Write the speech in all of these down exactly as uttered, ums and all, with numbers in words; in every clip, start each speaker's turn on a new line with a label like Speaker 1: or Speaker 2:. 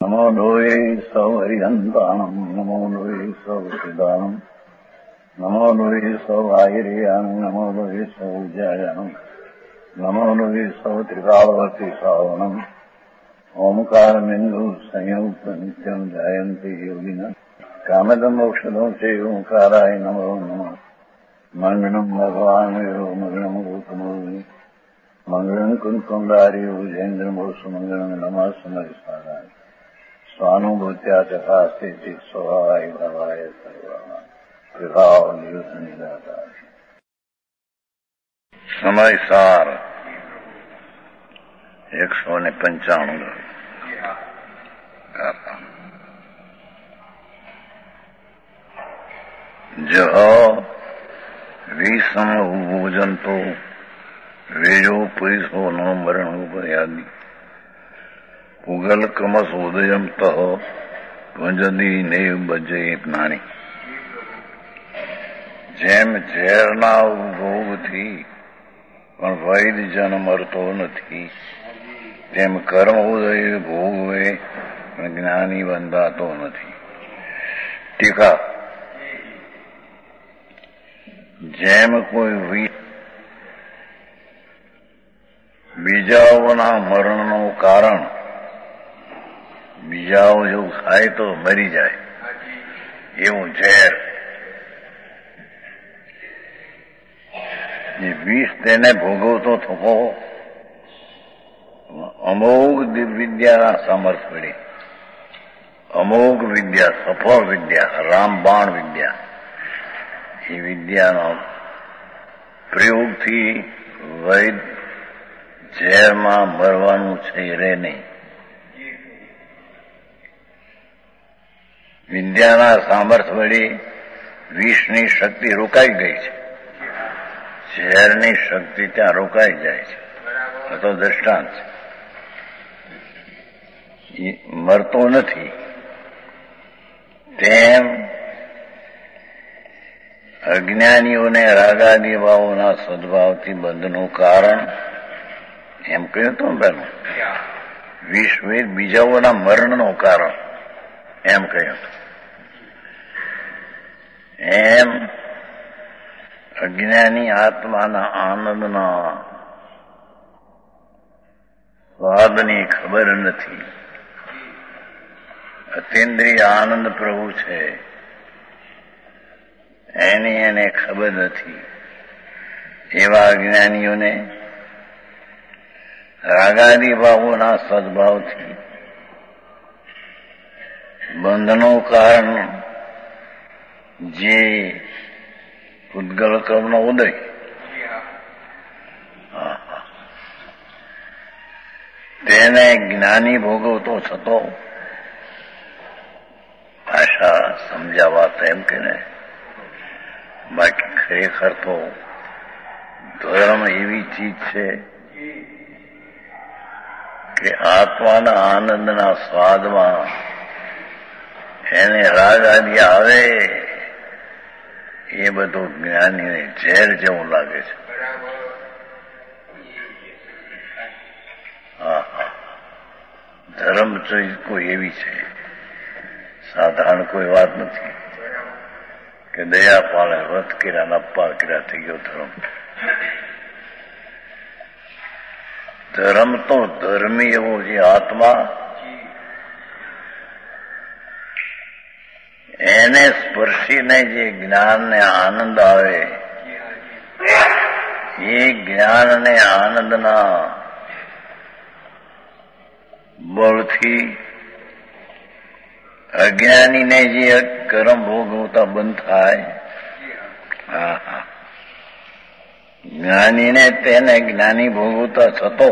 Speaker 1: नमो लोये सौहरिहन्ताणम् नमो लोये सौहृदानम् नमो लोये सौभागिर्यानम् नमो लोये सौजायानम् नमो लोये सौत्रिकावती सावनम् ओंकारमिन्दु संयुक्त नित्यम् जायन्ति योगिनः कामदम् मोक्षदम् च ओंकाराय नमो नमः मङ्गलम् भगवान् वीरो मङ्गलम् गौतमोऽग्नि मङ्गलम् कुन्कुण्डारि भुजेन्द्रमोसु मङ्गलम् नमः समरिसाराय स्वानुभूत्या तथा स्थिति स्वभावाय भवाय सर्वाः विभाव नियुद्ध निराकार समय सार एक सौ ने पंचाणु जो विषम भोजन तो वेजो पुरुषो नो मरण उपयादि पुगल कमस उदयम तह पुंजदी नेव बजे नानी જેમ ઝેરના ભોગથી પણ વૈદ જન મરતો નથી તેમ કર્મ ઉદય ભોગવે પણ જ્ઞાની બંધાતો નથી. ટીકા જેમ કોઈ બીજાઓના મરણનું કારણ બીજાઓ જો ખાય તો મરી જાય એવું ઝેર એ વિષ તેને ભોગવતો થકો અમોઘ વિદ્યાના સામર્થ વડે અમોઘ વિદ્યા સફળ વિદ્યા રામબાણ વિદ્યા એ વિદ્યાનો પ્રયોગથી વૈદ ઝેરમાં મરવાનું છે રે નહીં. વિદ્યાના સામર્થ વડે વિષની શક્તિ રોકાઈ ગઈ છે, ઝેરની શક્તિ ત્યાં રોકાઈ જાય છે. આ તો દ્રષ્ટાંત છે. મરતો નથી તેમ અજ્ઞાનીઓને રાગાદી ભાવોના સદભાવથી બંધનું કારણ એમ કહ્યું તો બેનું વિષ બીજાઓના મરણનું કારણ એમ કહ્યું એમ અજ્ઞાની આત્માના આનંદના સ્વાદની ખબર નથી. અતિન્દ્રિય આનંદ પ્રભુ છે એની એને ખબર નથી. એવા અજ્ઞાનીઓને રાગાદી ભાવોના સદભાવથી બંધનું કારણ જે ઉદ્ગલ કર્મનો ઉદય તેને જ્ઞાની ભોગવતો થતો ભાષા સમજાવવા તેમ કે ને બાકી ખરેખર તો ધર્મ એવી ચીજ છે કે આત્માના આનંદના સ્વાદમાં એને રાગ આદિ આવે એ બધું જ્ઞાનીને ઝેર જેવું લાગે છે. હા હા ધર્મ કોઈ એવી છે, સાધારણ કોઈ વાત નથી કે દયા પાળે વ્રત કર્યા ને અપાર કર્યા થઈ ગયો ધર્મ. ધર્મ તો ધર્મી એવો જે આત્મા એને સ્પર્શીને જે જ્ઞાનને આનંદ આવે એ જ્ઞાનને આનંદના બળથી અજ્ઞાનીને જે કર્મ ભોગવતા બંધ થાય, હા હા જ્ઞાનીને તેને જ્ઞાની ભોગવતા થતો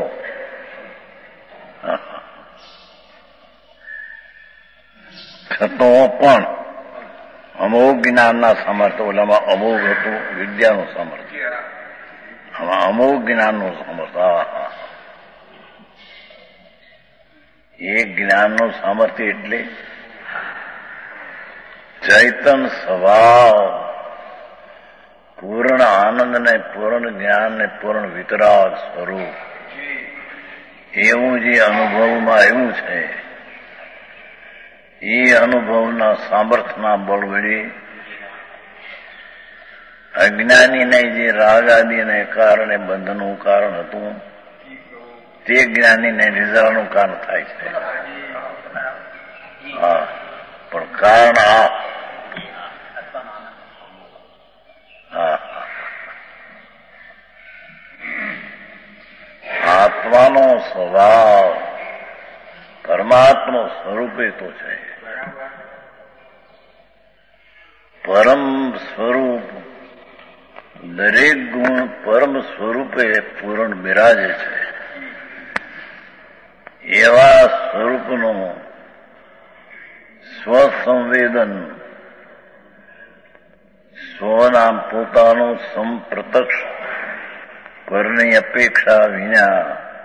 Speaker 1: થતો પણ અમોઘ જ્ઞાનના સામર્થ્ય, ઓલામાં અમોઘ હતું વિદ્યાનું સામર્થ્ય, આમાં અમોઘ જ્ઞાનનું સામર્થ્ય. હા હા એ જ્ઞાનનું સામર્થ્ય એટલે ચૈતન સ્વભાવ, પૂર્ણ આનંદ ને પૂર્ણ જ્ઞાન ને પૂર્ણ વિતરાગ સ્વરૂપ એવું જે અનુભવમાં આવ્યું છે એ અનુભવના સામર્થ્યના બળ વડે અજ્ઞાનીને જે રાગ આદિને કારણે બંધનું કારણ હતું તે જ્ઞાનીને નિદ્રાનું કારણ થાય છે. હા, પણ કારણ આ હા આત્માનો સ્વભાવ પરમાત્મા સ્વરૂપે તો છે. પરમ સ્વરૂપ દરેક ગુણ પરમ સ્વરૂપે પૂર્ણ બિરાજે છે. એવા સ્વરૂપનું સ્વસંવેદન સ્વના પોતાનું સંપ્રત્યક્ષ પરની અપેક્ષા વિના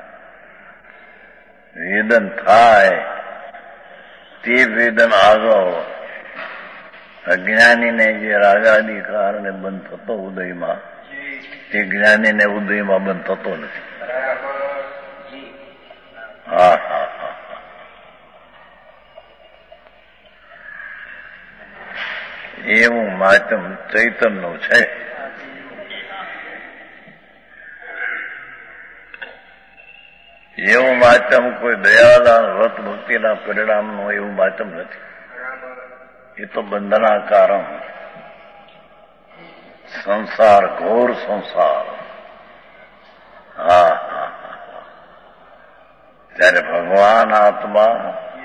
Speaker 1: વેદન થાય તે વેદન આગળ અજ્ઞાનીને જે રાગાદી કારણે બંધ થતો ઉદયમાં તે જ્ઞાનીને ઉદયમાં બંધ થતો નથી. હા હા હા એવું માધ્યમ ચૈતન્યનું છે. એવું માધ્યમ કોઈ દયાદાન વ્રત ભક્તિના પરિણામનું એવું માધ્યમ નથી. એ તો બંધના કારણ સંસાર, ઘોર સંસાર. હા હા ત્યારે ભગવાન આત્મા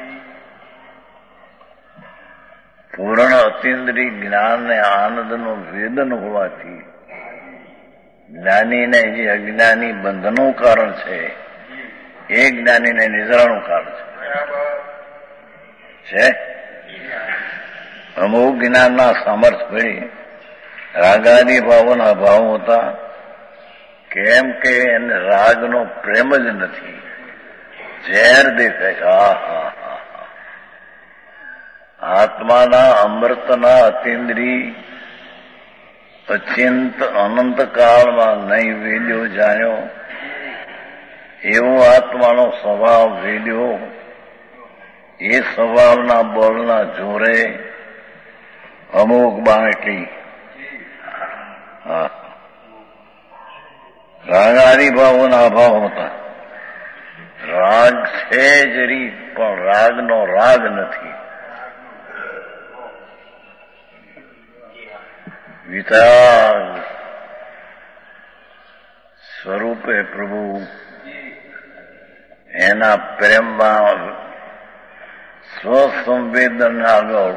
Speaker 1: પૂર્ણ અતિન્દ્રિય જ્ઞાન ને આનંદનું વેદન હોવાથી જ્ઞાનીને જે અજ્ઞાની બંધનું કારણ છે એ જ્ઞાનીને નિદ્રાનું કારણ છે. અમુક જ્ઞાનના સામર્થ્ય મળી રાગાદી ભાવોના ભાવ હતા. કેમ કે એને રાગનો પ્રેમ જ નથી. ઝેર દેખાય. હા હા હા આત્માના અમૃતના અતિન્દ્રિય અચિંત અનંત કાળમાં નહીં વેદ્યો જાણ્યો એવો આત્માનો સ્વભાવ વેદ્યો. એ સ્વભાવના બળના જોરે અમુક બાટલી હા રાગાદી ભાવોના અભાવ હતા. રાગ છે જરી પણ રાગનો રાગ નથી. વિતરાગ સ્વરૂપે પ્રભુ એના પ્રેમમાં સ્વસંવેદન આગળ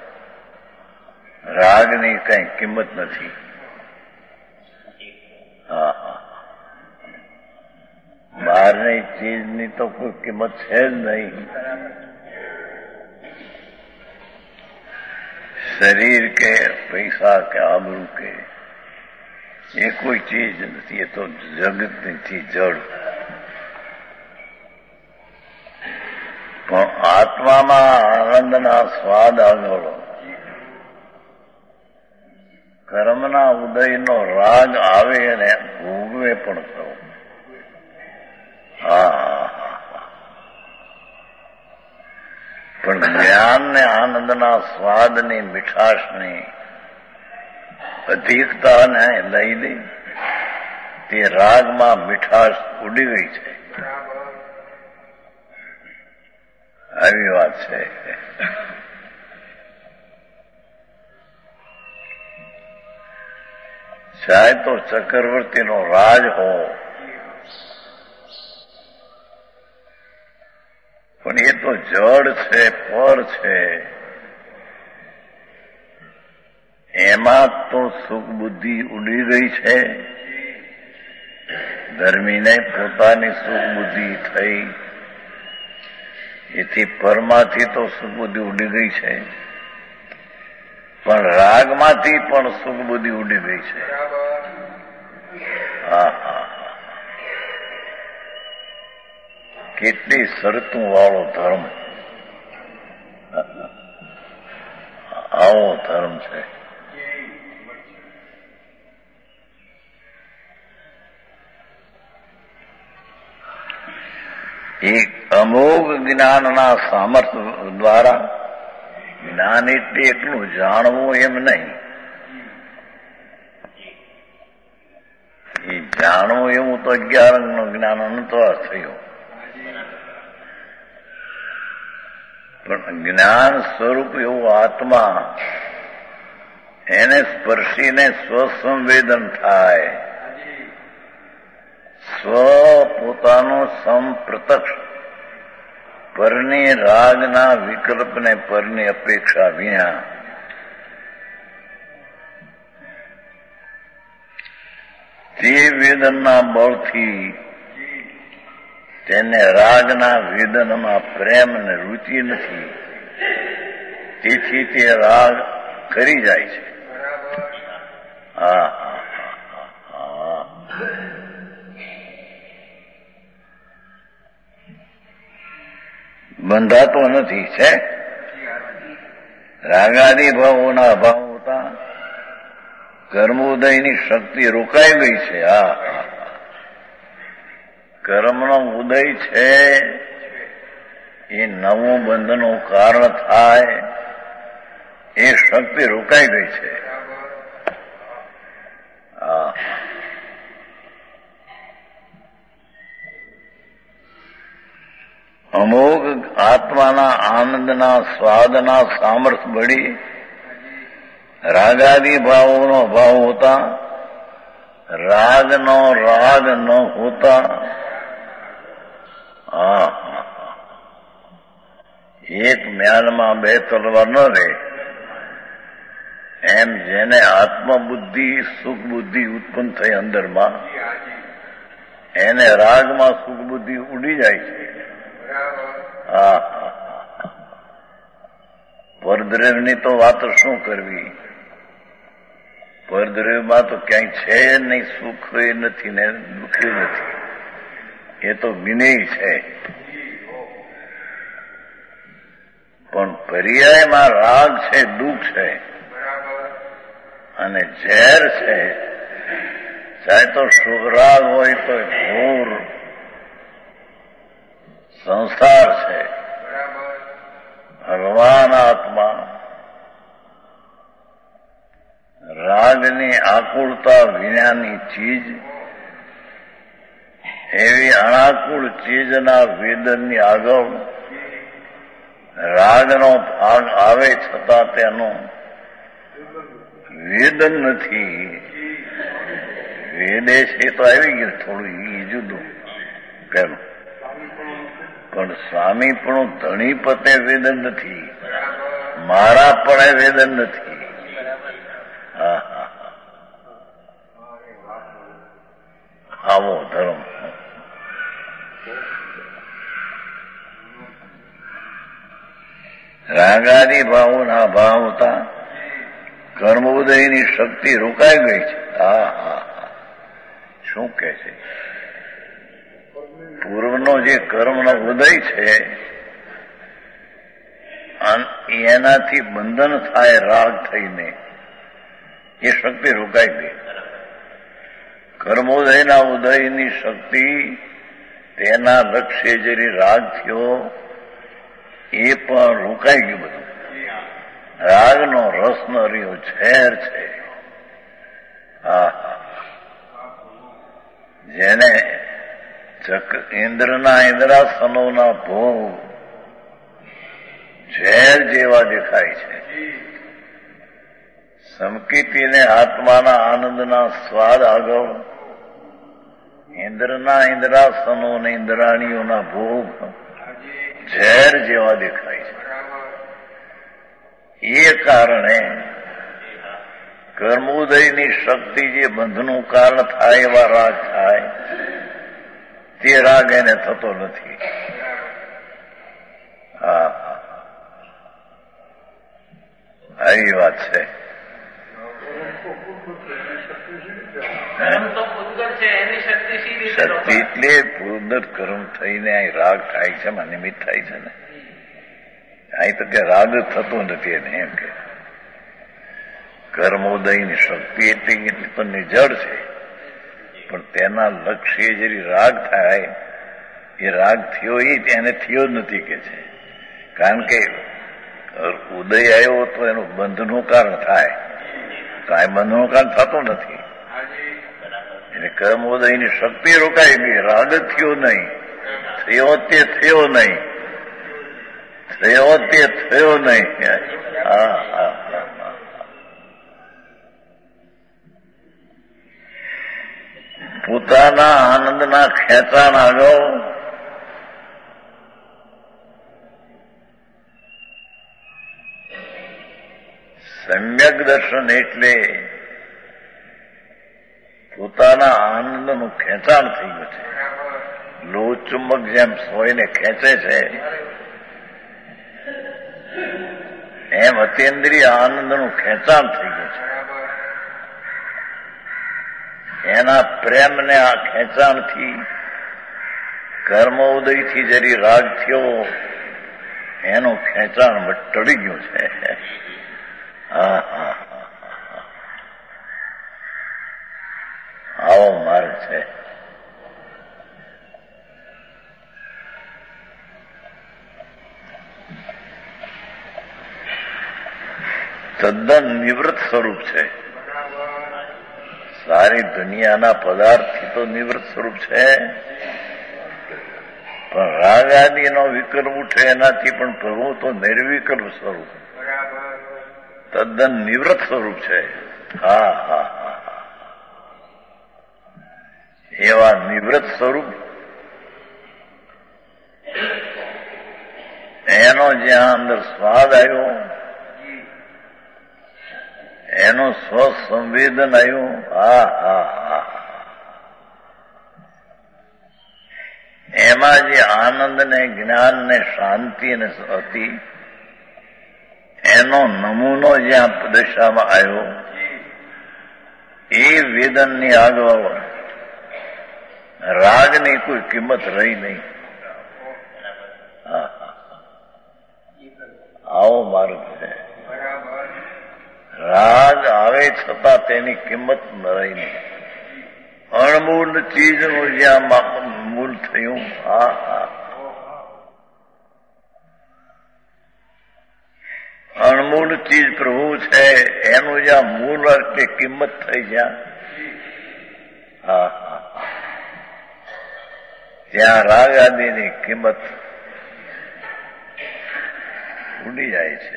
Speaker 1: રાગની કઈ કિંમત નથી. હા હા બહારની ચીજની તો કોઈ કિંમત છે જ નહીં. શરીર કે પૈસા કે આબરૂ કે એ કોઈ ચીજ નથી. એ તો જગતથી જડ. પણ આત્મામાં આનંદના સ્વાદ આગળ કર્મના ઉદયનો રાગ આવે અને ભોગવે પણ ખરો. હા પણ જ્ઞાન ને આનંદના સ્વાદની મીઠાશની અધિકતાને લઈ દઈ તે રાગમાં મીઠાશ ઉડી ગઈ છે. આવી વાત છે. ચાહે તો ચક્રવર્તીનો રાજ હો પણ એ તો જડ છે, પર છે. એમાં તો સુખ બુદ્ધિ ઉડી ગઈ છે. ધર્મીને પોતાની સુખ બુદ્ધિ થઈ એથી પરમાંથી તો સુખ બુદ્ધિ ઉડી ગઈ છે. પણ રાગમાંથી પણ સુખ બુદ્ધિ ઉડી ગઈ છે. હા હા કેટલી શરતું વાળો ધર્મ. આવો ધર્મ છે. એક અમોઘ જ્ઞાનના સામર્થ્ય દ્વારા જ્ઞાન એટલે એકલું જાણવું એમ નહીં. એ જાણવું એવું તો અગિયાર અંગનું જ્ઞાન અનંતવાર થયું, પણ જ્ઞાન સ્વરૂપ એવું આત્મા એને સ્પર્શીને સ્વસંવેદન થાય, સ્વ પોતાનું સંપ્રત્યક્ષ પરની રાગના વિકલ્પને પરની અપેક્ષા વિના તે વેદનના બળથી તેને રાગના વેદનમાં પ્રેમ ને રુચિ નથી, તેથી તે રાગ કરી જાય છે. હા હા બંધાતો નથી. છે રાગાદી ભાવોના અભાવ હોતા કર્મોદયની શક્તિ રોકાઈ ગઈ છે. હા કર્મનો ઉદય છે એ નવું બંધનનું કારણ થાય, એ શક્તિ રોકાઈ ગઈ છે. હા અમોઘ આત્માના આનંદના સ્વાદના સામર્થ્ય બળી રાગાદી ભાવોનો અભાવ હોતા, રાગનો રાગ ન હોતા, હા એક મ્યાનમાં બે તલવાર ન રહે, એમ જેને આત્મબુદ્ધિ સુખ બુદ્ધિ ઉત્પન્ન થઈ અંદરમાં, એને રાગમાં સુખ બુદ્ધિ ઉડી જાય છે. હા પરદ્રવ્યની તો વાતો શું કરવી, પરદ્રવ્યમાં તો ક્યાંય છે નહીં, સુખ નથી ને દુઃખ નથી, એ તો વિનય છે. પણ પર્યાયમાં રાગ છે, દુઃખ છે અને ઝેર છે. ચાહે તો શુભ રાગ હોય તો ઘોર સંસાર છે. ભગવાન આત્મા રાગની આકુળતા વિનાની ચીજ, એવી અનાકુળ ચીજના વેદનની આગળ રાગનો ભાગ આવે છતાં તેનું વેદન નથી. વેદે છે તો આવી ગયું થોડું એ જુદું પેલું, પણ સ્વામી પણ ધણી પતે વેદન નથી, મારા પણ વેદન નથી. હા હા આવો ધર્મ. રાગાદી ભાવોના ભાવ હતા, કર્મોદયની શક્તિ રોકાઈ ગઈ છે. હા હા શું કે છે? પૂર્વનો જે કર્મનો ઉદય છે એનાથી બંધન થાય રાગ થઈને, એ શક્તિ રોકાઈ ગઈ. કર્મોદયના ઉદયની શક્તિ તેના લક્ષ્ય જરી રાગ થયો એ પણ રોકાઈ ગયું. બધું રાગનો રસ ન રહ્યો, ઝેર છે. હા જેને ઇન્દ્રના ઇન્દ્રાસનોના ભોગ ઝેર જેવા દેખાય છે. સમકીતીને આત્માના આનંદના સ્વાદ આગળ ઇન્દ્રના ઇન્દ્રાસનો અને ઇન્દ્રાણીઓના ભોગ ઝેર જેવા દેખાય છે. એ કારણે કર્મોદયની શક્તિ જે બંધનું કારણ થાય એવા રાગ થાય, તે રાગ એને થતો નથી. હા આવી વાત છે. શક્તિ એટલે પૂર્વદત કર્મ થઈને અહીં રાગ થાય છે, એમાં નિમિત્ત થાય છે ને. અહીં તો કે રાગ થતો નથી એને, એમ કે કર્મોદયની શક્તિ એટલી એટલી તો નિજળ છે, પણ તેના લક્ષ્ય જરી રાગ થાય, એ રાગ થયો એ એને થયો જ નથી કે છે. કારણ કે ઉદય આવ્યો તો એનું બંધનું કારણ થાય, કાંઈ બંધનું કારણ થતું નથી. એટલે કર્મ ઉદયની શક્તિ રોકાઈ ગઈ, રાગ થયો નહીં, થયો તે થયો નહીં, થયો તે થયો નહીં. હા હા પોતાના આનંદના ખેંચાણ આગળ સમ્યક દર્શન એટલે પોતાના આનંદનું ખેંચાણ થઈ ગયું છે. લોહ ચુંબક જેમ સોયને ખેંચે છે એમ અતિન્દ્રિય આનંદનું ખેંચાણ થઈ ગયું છે. એના પ્રેમને આ ખેંચાણથી કર્મ ઉદયથી જરી રાગ થયો એનું ખેંચાણ ટળી ગયું છે. હા હા આવો માર્ગ છે. તદ્દન નિવૃત્ત સ્વરૂપ છે. સારી દુનિયાના પદાર્થથી તો નિવૃત્ત સ્વરૂપ છે, પણ રાગ આદિનો વિકલ્પ ઉઠે એનાથી પણ પ્રભુ તો નિર્વિકલ્પ સ્વરૂપ, તદ્દન નિવૃત્ત સ્વરૂપ છે. હા હા હા એવા નિવૃત્ત સ્વરૂપ એનો જ્યાં અંદર સ્વાદ આવ્યો, એનું સ્વસંવેદન આવ્યું. હા હા હા એમાં જે આનંદ ને જ્ઞાન ને શાંતિ ને હતી એનો નમૂનો જ્યાં દશામાં આવ્યો એ વેદનની આગળ રાગની કોઈ કિંમત રહી નહીં. હા આવો માર્ગ છે. રાગ આવે છતાં તેની કિંમત ન રહી નહીં. અણમૂલ ચીજનું જ્યાં મૂળ થયું. હા હા અણમૂળ ચીજ પ્રભુ છે એનું જ્યાં મૂળ કે કિંમત થઈ જ્યાં, હા હા ત્યાં રાગ આદિની કિંમત ઉડી જાય છે.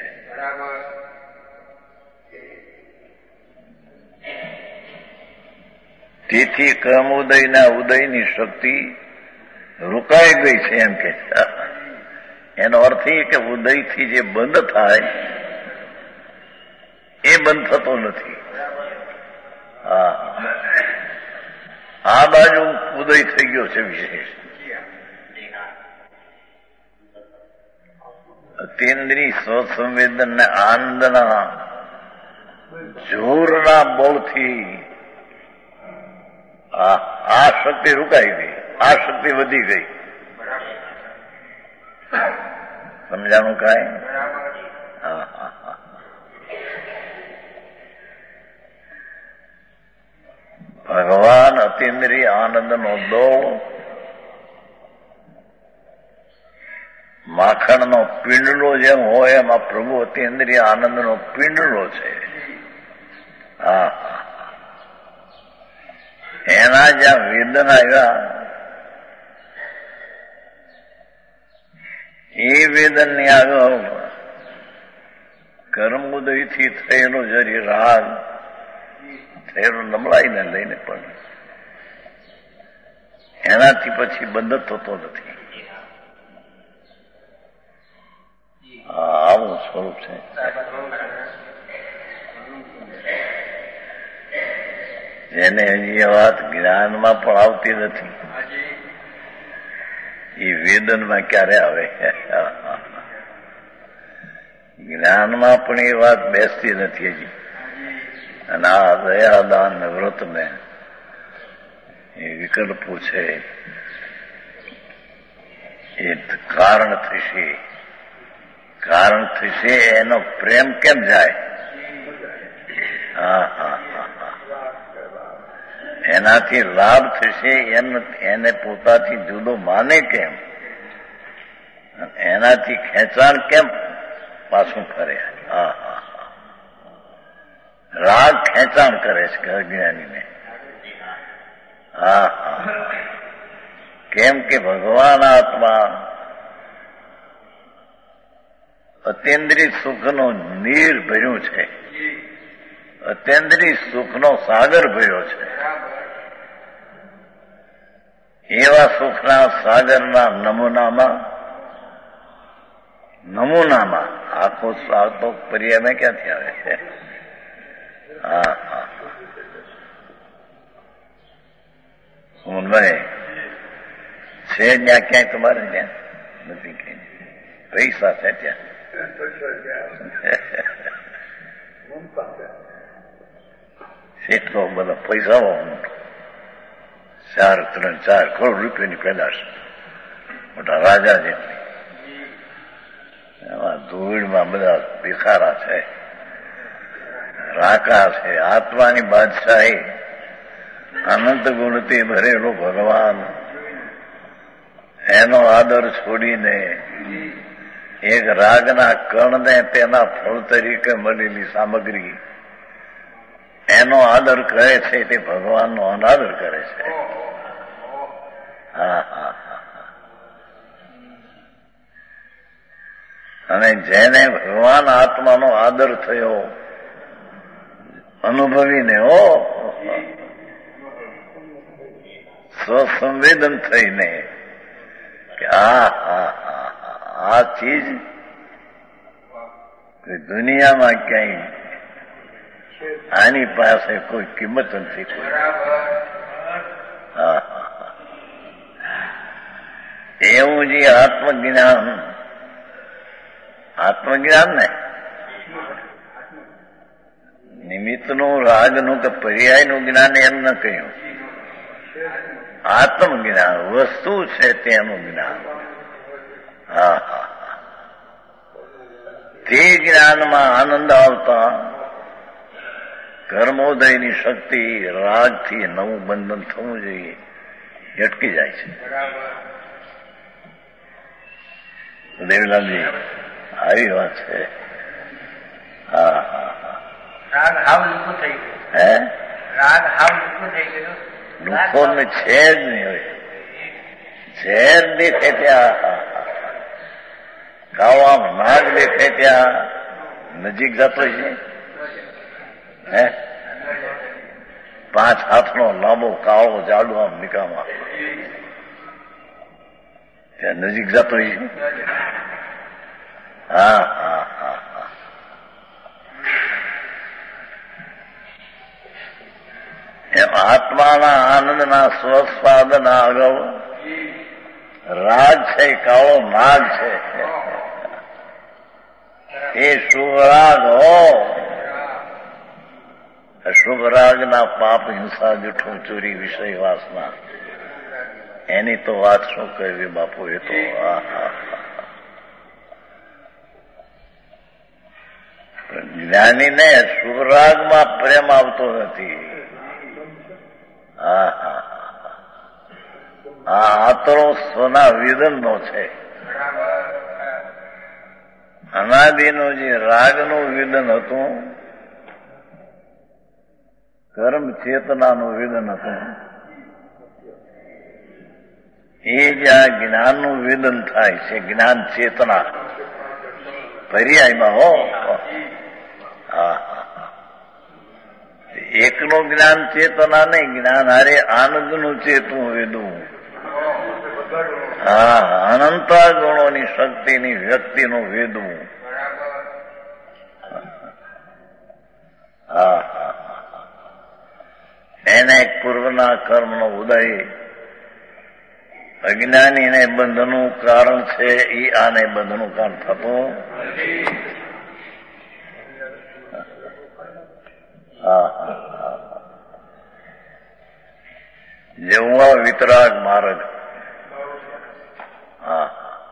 Speaker 1: તેથી કર્મ ઉદયના ઉદયની શક્તિ રોકાઈ ગઈ છે એમ કે. એનો અર્થ એ કે ઉદયથી જે બંધ થાય એ બંધ થતો નથી. હા આ બાજુ ઉદય થઈ ગયો છે વિશેષ. અતિન્દ્રિય સ્વસંવેદન ને આનંદના જોરના બળથી આ શક્તિ રોકાઈ ગઈ, આ શક્તિ વધી ગઈ. સમજાણું કાંઈ? હા હા હા ભગવાન અતિન્દ્રિય આનંદનો દોળ માખણનો પિંડલો જેમ હોય એમાં પ્રભુ અતિન્દ્રિય આનંદનો પિંડલો છે. હા એના જ્યાં વેદન આવ્યા એ વેદનની આગળ કર્મોદયથી થયેલો જરી રાગ થયેલો નબળાઈને લઈને પણ એનાથી પછી બંધ થતો નથી. આવું સ્વરૂપ છે. જેને હજી એ વાત જ્ઞાનમાં પણ આવતી નથી એ વેદનમાં ક્યારે આવે? જ્ઞાનમાં પણ એ વાત બેસતી નથી હજી. અને આ દયાદાન ને વ્રત ને એ વિકલ્પો છે એ કારણ થશે. કારણ થશે એનો પ્રેમ કેમ જાય? હા હા એનાથી લાભ થશે એને પોતાથી જુદો માને કેમ? એનાથી ખેંચાણ કેમ પાછું ફરે. હા હા રાગ ખેંચાણ કરે છે અજ્ઞાનીને. હા હા કેમ કે ભગવાન આત્મા અત્યેન્દ્રિય સુખનો નીર ભર્યું છે, અત્યેન્દ્રિય સુખનો સાગર ભર્યો છે. એવા સુખના સાગરના નમૂનામાં નમૂનામાં આખો આખો પર્યાય ક્યાંથી આવે છે? હા હા મોહનભાઈ છે ત્યાં ક્યાંય તમારે ત્યાં નથી ક્યાંય પૈસા છે ત્યાં એટલો બધા પૈસા મોટો ચાર ત્રણ ચાર કરોડ રૂપિયાની પેદાશ મોટા રાજા જેટલી. એમાં ધૂળમાં બધા ભિખારા છે, રાકા છે. આત્માની બાદશાહી અનંત ગુણથી ભરેલો ભગવાન એનો આદર છોડીને એક રાગના કણને તેના ફળ તરીકે મળેલી સામગ્રી એનો આદર કરે છે તે ભગવાનનો અનાદર કરે છે. હા હા હા અને જેને ભગવાન આત્માનો આદર થયો અનુભવીને હો સ્વસંવેદન થઈને કે આ હા આ ચીજ દુનિયામાં ક્યાંય આની પાસે કોઈ કિંમત નથી. કોઈ હા એવું જે આત્મજ્ઞાન આત્મજ્ઞાન ને નિમિત્તનું રાગનું કે પર્યાયનું જ્ઞાન એમ ન કહ્યું. આત્મજ્ઞાન વસ્તુ છે તેનું જ્ઞાન. હા હા તે જ્ઞાનમાં આનંદ આવતા કર્મોદયની શક્તિ રાગથી નવું બંધન થવું જોઈએ અટકી જાય છે. દેવલાલજી આવી વાત છે. હા હા
Speaker 2: રાગ હાવ લુકો થઈ ગયો.
Speaker 1: હે
Speaker 2: રાગ હાવ લુકો થઈ ગયો.
Speaker 1: લુકો ને છે જ નહીં હોય. ઝેર દેખે ત્યાં ગાવામાં નાગ દેખે ત્યાં નજીક જતો છે. હે પાંચ હાથનો લાંબો કાળો જાડો આમ નિકામાં ત્યાં નજીક જતો છે. હા હા હા હા એમ આત્માના આનંદના સ્વસ્વાદના અગાઉ રાગ છે, કાળો નાગ છે. એ શુભ રાગ હો. શુભ રાગના પાપ હિંસા જૂઠું ચોરી વિષય વાસના એની તો વાત શું કહેવી બાપુ. એ તો હા હા જ્ઞાનીને શુભ રાગમાં પ્રેમ આવતો નથી. હા હા આ આતરો સ્વના વિદનનો છે. અનાદિનું જે રાગનું વિદન હતું, કર્મ ચેતનાનું વિદન હતું, એ જ આ જ્ઞાનનું વિદન થાય છે. જ્ઞાન ચેતના પર્યાયમાં હો. હા એકનું જ્ઞાન ચેતના નહીં, જ્ઞાન હારે આનંદનું ચેતવું વિદવું. હા અનંતા ગુણોની શક્તિની વ્યક્તિનું વેદવું. હા હા એને પૂર્વના કર્મનો ઉદય અજ્ઞાનીને બંધનું કારણ છે. એ આને બંધનું કારણ થતું. હા હા જેવા વિતરાગ માર્ગ. હા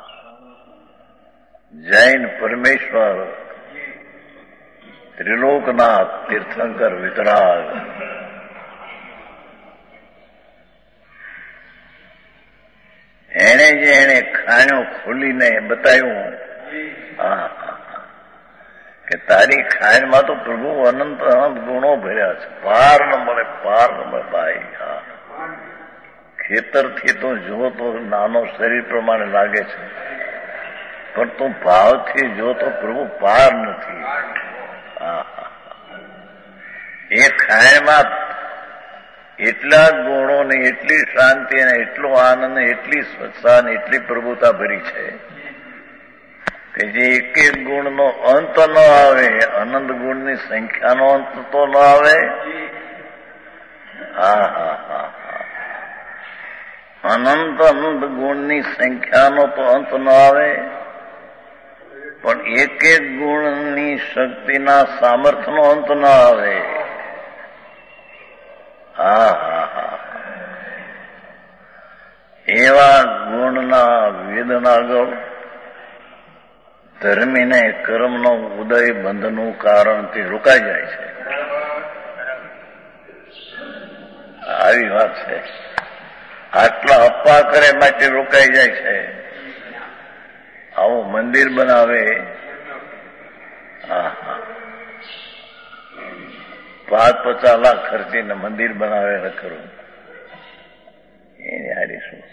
Speaker 1: જૈન પરમેશ્વર ત્રિલોકનાથ તીર્થંકર વિતરાગ એને જે એને ખાણ્યો ખોલીને બતાવ્યું. હા કે તારી ખાયણમાં તો પ્રભુ અનંત અનંત ગુણો ભર્યા છે, પાર ન મળે, પાર ન મળે ભાઈ. હા, ખેતરથી તો જો તો નાનો શરીર પ્રમાણે લાગે છે, પણ તું ભાવથી જો તો પ્રભુ પાર નથી. હા, એ ખાયણમાં એટલા ગુણો ને એટલી શાંતિ અને એટલો આનંદ, એટલી સ્વચ્છતા ને એટલી પ્રભુતા ભરી છે કે જે એક એક ગુણનો અંત ન આવે, અનંત ગુણની સંખ્યાનો અંત તો ન આવે. હા હા હા હા અનંત અનંત ગુણની સંખ્યાનો તો અંત ન આવે, પણ એક એક ગુણની શક્તિના સામર્થ્યનો અંત ન આવે. હા હા હા એવા ગુણના વેદના ગૌ ધર્મીને કર્મનો ઉદય બંધનું કારણ તે રોકાઈ જાય છે. આવી વાત છે. આટલા અપ્પા કરે માટે રોકાઈ જાય છે. આવું મંદિર બનાવે, હા હા પાંચ પચાસ લાખ ખર્ચીને મંદિર બનાવે ને ખરું, એની હારી શું?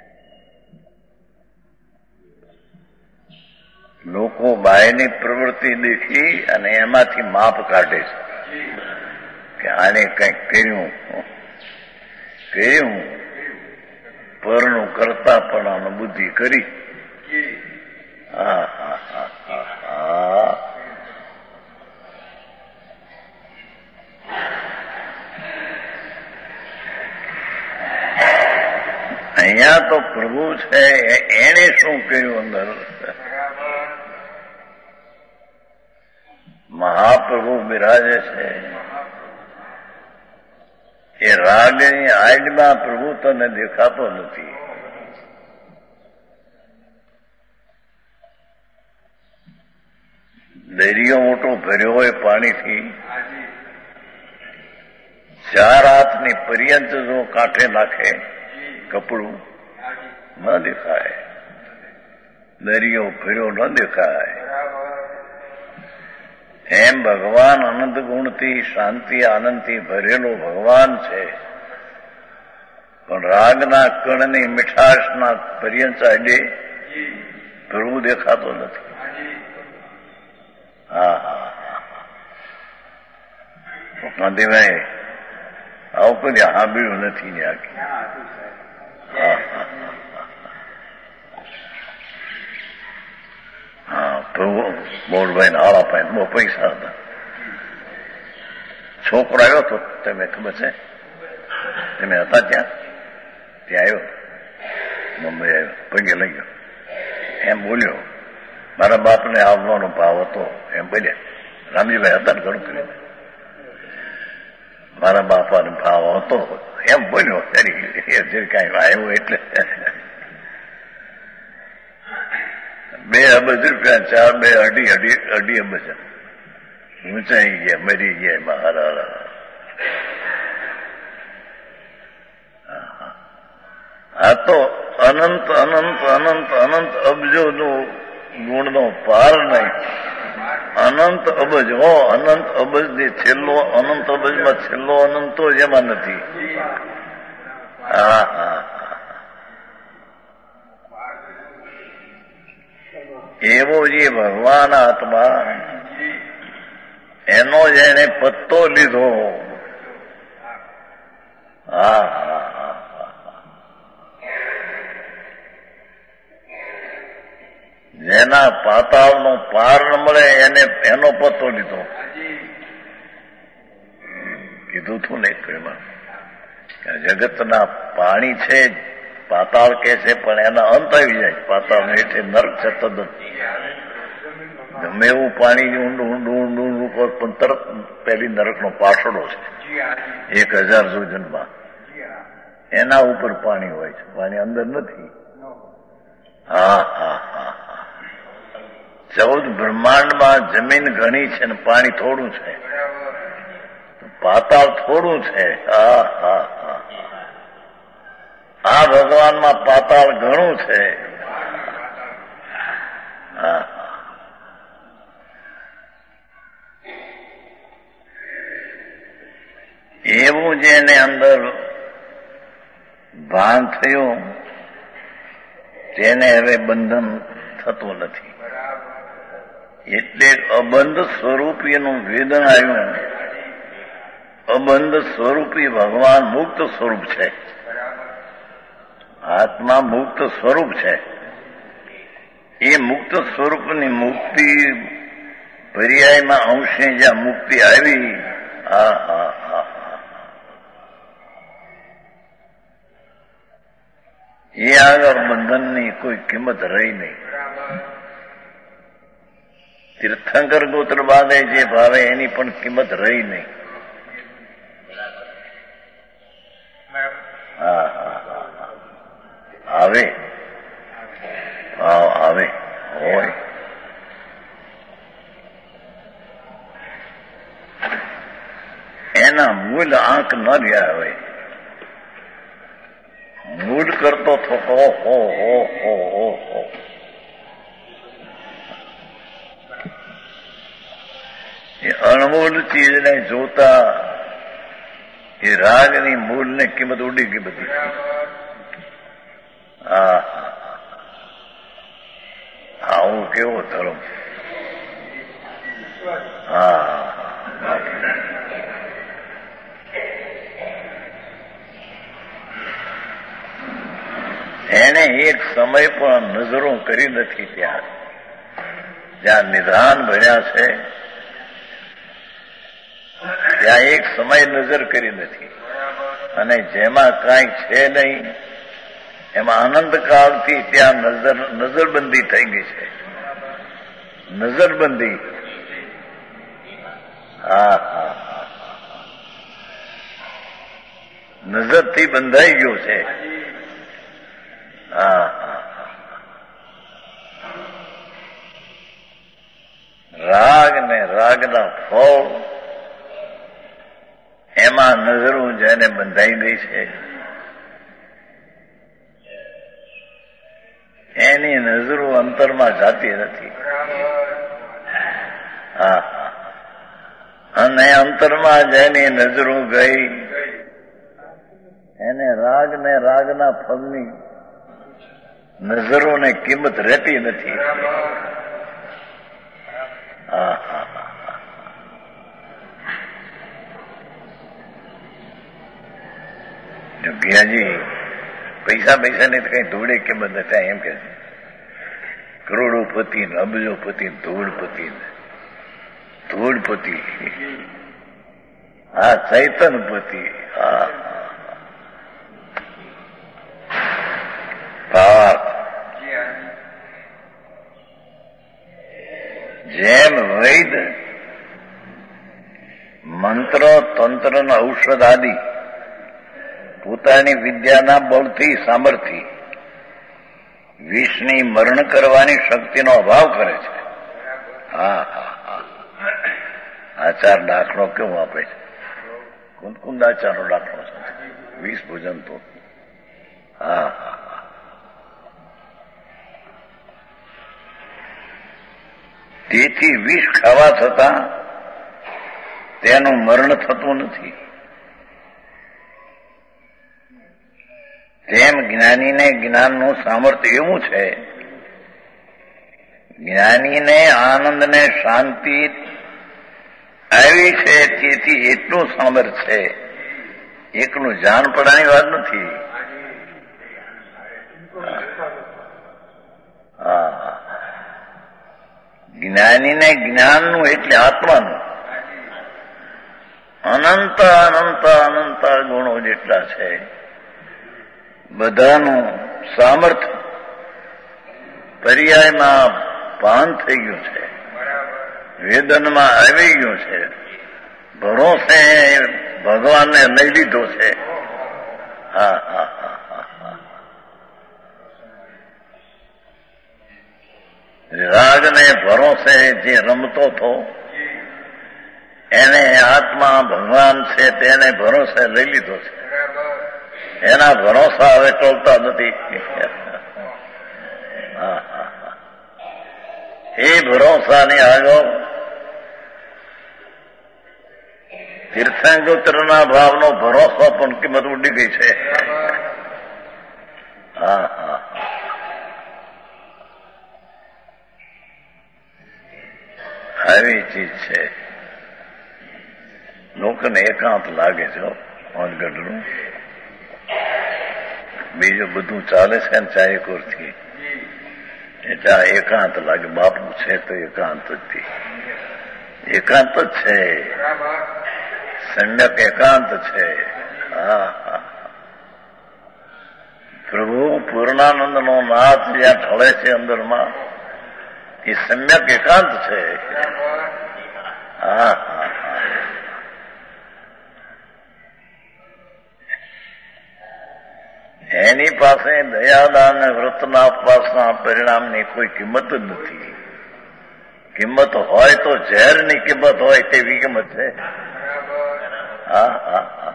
Speaker 1: લોકો બાયની પ્રવૃત્તિ દેખી અને એમાંથી માપ કાઢે છે કે આને કંઈક કર્યું કર્યું પરનું કરતા પણ આનો બુદ્ધિ કરી. હા હા હા હા હા અહીંયા તો પ્રભુ છે, એને શું કર્યું અંદર? મહાપ્રભુ બિરાજે છે. એ રાગની આડમાં પ્રભુ તને દેખાતો નથી. દરિયો મોટો ભર્યો હોય પાણીથી, ચાર હાથની પર્યંત જો કાંઠે નાખે કપડું ન દેખાય, દરિયો ભર્યો ન દેખાય. એમ ભગવાન અનંત ગુણથી શાંતિ આનંદથી ભરેલો ભગવાન છે, પણ રાગના કણની મીઠાશના પર્યંત આડે પ્રભુ દેખાતો નથી. હા હા કાંતિભાઈ આવું કોઈ સાંભળ્યું નથી ને આખી. હા હા હા પ્રભુ મોડભાઈ આળા પાય બહુ પૈસા હતા. છોકરો આવ્યો તો તમે ખબર છે, તમે હતા ત્યાં? ત્યાં આવ્યો, મુંબઈ આવ્યો, પગે લઈ ગયો, એમ બોલ્યો મારા બાપને આવવાનો ભાવ હતો એમ બોલ્યા. રામજીભાઈ હતા ને ઘણું કર્યું, મારા બાપાનો ભાવ હતો એમ બોલ્યો. જે કઈ આવ્યો એટલે બે અબજ રૂપિયા ચાર બે અઢી અઢી અઢી અબજ ઊંચાઈ ગયા, મરી ગયા મહારાજ. આ તો અનંત અનંત અનંત અનંત અબજોનો ગુણનો પાર નહીં. અનંત અબજ હો, અનંત અબજ ને છેલ્લો અનંત અબજમાં છેલ્લો અનંત તો જ એમાં નથી. હા હા એવો જે ભગવાન આત્મા એનો જ એને પત્તો લીધો. હા હા હા જેના પાતાળનો પાર ન મળે એને એનો પત્તો લીધો. કીધું તું ને એમાં જગતના પાણી છે, પાતાળ કે છે, પણ એના અંત આવી જાય. પાતાળ હેઠે નર્ક છે, તદ્દન ગમે એવું પાણી ઊંડું ઊંડું ઊંડું ઊંડું પણ તરત પેલી નરકનો પાછળો છે. એક હજાર સુજનમાં એના ઉપર પાણી હોય છે, પાણી અંદર નથી. હા હા હા ચૌદ બ્રહ્માંડમાં જમીન ઘણી છે ને પાણી થોડું છે, પાતાળ થોડું છે. હા હા હા આ ભગવાનમાં પાતાળ ઘણું છે. હા એવું જેને અંદર ભાન થયું તેને હવે બંધન થતું નથી. એટલે અબંધ સ્વરૂપી એનું વેદન આવ્યું. અબંધ સ્વરૂપી ભગવાન મુક્ત સ્વરૂપ છે. આત્મા મુક્ત સ્વરૂપ છે. એ મુક્ત સ્વરૂપની મુક્તિ પર્યાયમાં અંશે જ્યાં મુક્તિ આવી, આ હા હા એ આગળ બંધનની કોઈ કિંમત રહી નહીં. તીર્થંકર ગોત્ર બાંધે જે ભાવે એની પણ કિંમત રહી નહીં. હા હા હા આવે ભાવ આવે હોય. એના મૂળ આંક ન રહ્યા હોય. મૂળ કરતો થતો હો હો હો હો હો એ અણમૂળ ચીજને જોતા એ રાગની મૂળને કિંમત ઉડી ગઈ બધી. હા આવું કેવો ધર્મ. હા એને એક સમય પણ નજરો કરી નથી. ત્યાં જ્યાં નિધાન ભર્યા છે ત્યાં એક સમય નજર કરી નથી. અને જેમાં કાંઈ છે નહીં એમાં અનંતકાળથી ત્યાં નજર નજરબંધી થઈ ગઈ છે. નજરબંધી. હા હા હા નજરથી બંધાઈ ગયો છે. હા રાગ ને રાગના ફળ એમાં નજરો જેને બંધાઈ ગઈ છે એની નજરો અંતરમાં જાતી નથી. હા અને અંતરમાં જેની નજરો ગઈ એને રાગ ને રાગના ફળની નજરોને કિંમત રહેતી નથી. હા હા જગ્યાજી પૈસા પૈસાની કઈ ધૂળે કિંમત નથી. એમ કે કરોડોપતિ ને અબજોપતિ ધૂળપતિ ધૂળપતિ હા ચૈતનપતિ. હા ભાવાર્થ જેમ વૈદ મંત્ર તંત્ર અને ઔષધ આદિ પોતાની વિદ્યાના બળથી સામર્થ્ય વિષની મરણ કરવાની શક્તિનો અભાવ કરે છે. હા હા હા આ ચાર દાખલો કેવું આપે છે. કુંદ આચારનો દાખલો છે. વિષ ભોજન તો હા હા તેથી વિષ ખાવા છતાં તેનું મરણ થતું નથી. તેમ જ્ઞાનીને જ્ઞાનનું સામર્થ્ય એવું છે. જ્ઞાનીને આનંદ ને શાંતિ આવી છે તેથી એટલું સામર્થ્ય છે. એકલું જાન પડવાની વાત નથી. હા જ્ઞાનીને જ્ઞાનનું એટલે આત્માનું અનંત અનંત અનંત ગુણો જેટલા છે બધાનું સામર્થ્ય પર્યાયમાં ભાન થઈ ગયું છે. વેદનમાં આવી ગયું છે. ભરોસે ભગવાનને લઈ લીધો છે. હા હા હા હા રાગને ભરોસે જે રમતો હતો એને આત્મા ભગવાન છે તેને ભરોસે લઈ લીધો છે. એના ભરોસા હવે ટોલતા નથી. એ ભરોસાની આગળ તીર્થંકરોના ભાવનો ભરોસો પણ કિંમત ઉડી ગઈ છે. હા હા આવી ચીજ છે. લોકોને એકાંત લાગે છે ઓનગઢનું. બીજું બધું ચાલે છે ને ચાયકોરથી એટલે આ એકાંત લાગે. બાપુ છે તો એકાંત જ એકાંત જ છે. સમ્યક એકાંત છે. હા હા પ્રભુ પૂર્ણાનંદ નો નાથ જ્યાં ઠળે છે અંદરમાં એ સમ્યક એકાંત છે. હા હા એની પાસે દયાદાન અને વ્રતના ઉપવાસના પરિણામની કોઈ કિંમત જ નથી. કિંમત હોય તો ઝેરની કિંમત હોય તેવી કિંમત છે. હા હા હા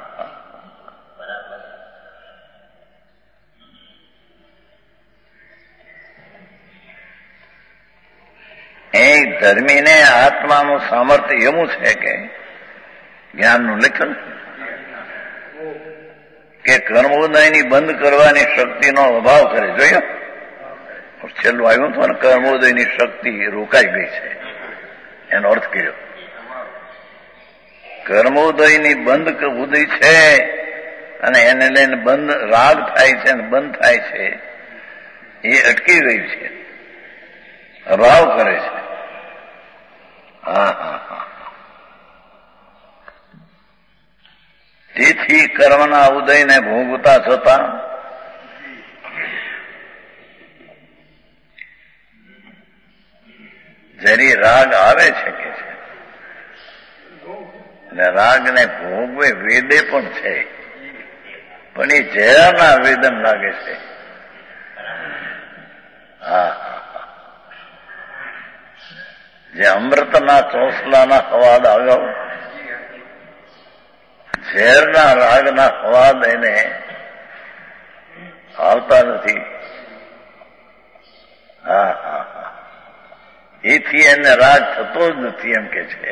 Speaker 1: એ ધર્મીને આત્માનું સામર્થ્ય એવું છે કે જ્ઞાનનું લેખન કે કર્મોદયની બંધ કરવાની શક્તિનો અભાવ કરે. જોયો છેલ્લું આવ્યું હતું ને કર્મોદયની શક્તિ રોકાઈ ગઈ છે એનો અર્થ કર્યો. કર્મોદયની બંધ ઉદય છે અને એને લઈને બંધ રાગ થાય છે અને બંધ થાય છે એ અટકી ગઈ છે, અભાવ કરે છે. હા હા હા તેથી કર્મના ઉદયને ભોગવતા છતાં જરી રાગ આવે છે કે છે અને રાગને ભોગવે વેદે પણ છે પણ એ ઝેરના વેદન લાગે છે. હા જે અમૃતના ચોસલાના હવાદ અગાઉ ઝેરના રાગના હવાદ એને આવતા નથી. હા હા હા એથી એને રાગ થતો જ નથી એમ કે છે.